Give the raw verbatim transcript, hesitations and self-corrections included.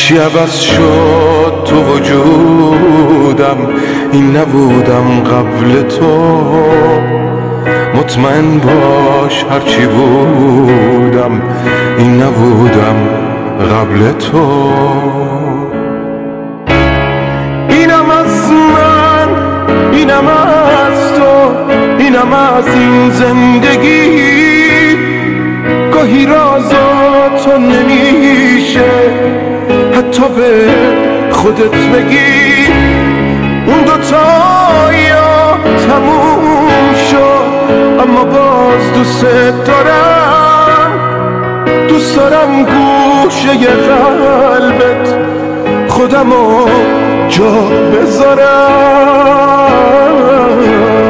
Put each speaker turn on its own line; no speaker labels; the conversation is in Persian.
چی عوض شد تو وجودم، این نبودم قبل تو. مطمئن باش هرچی بودم، این نبودم قبل تو. اینم از من، اینم از تو، اینم از این زندگی. گاهی رازاتو نمیشه حتی به خودت بگی. اون دوتا یا تموم شد، اما باز دوست دارم. دوست دارم گوشه قلبت خودمو جا بذارم.